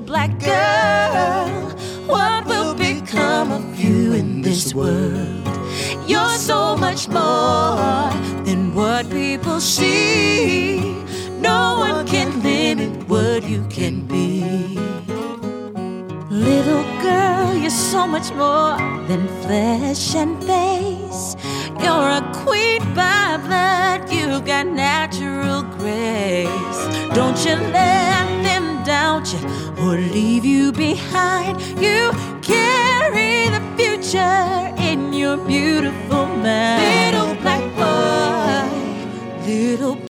black girl, what will become of you in this world? You're so much more than what people see. No one can limit what you can be. Little girl, you're so much more than flesh and face. You're a queen by blood, you got natural grace. Don't you let them doubt you or leave you behind. You carry the future in your beautiful mind. Little black boy, little